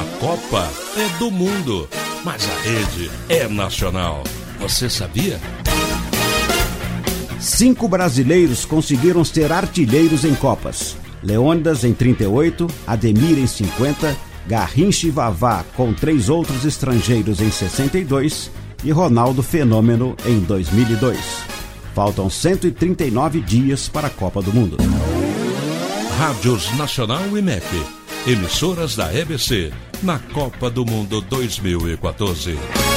A Copa é do mundo, mas a rede é nacional. Você sabia? 5 brasileiros conseguiram ser artilheiros em Copas. Leônidas em 38, Ademir em 50, Garrincha e Vavá com 3 outros estrangeiros em 62 e Ronaldo Fenômeno em 2002. Faltam 139 dias para a Copa do Mundo. Rádios Nacional e MEC, emissoras da EBC, na Copa do Mundo 2014.